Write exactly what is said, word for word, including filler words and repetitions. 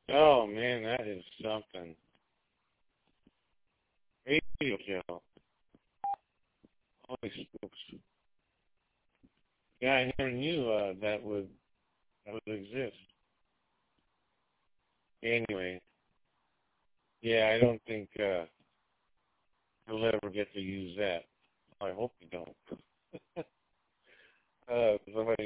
Oh man, that is something. Radio show. Holy smokes. Yeah, I never knew uh, that would that would exist. Anyway, yeah, I don't think uh, you'll ever get to use that. I hope you don't. uh, so if I